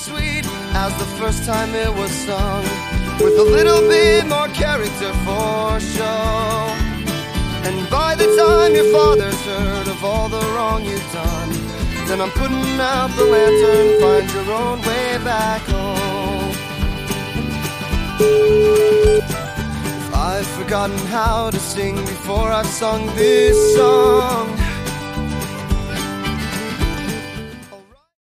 sweet as the first time it was sung, with a little bit more character for show. And by the time your father's heard of all the wrong you've done, then I'm putting out the lantern, find your own way back home. If I've forgotten how to sing before I've sung this song,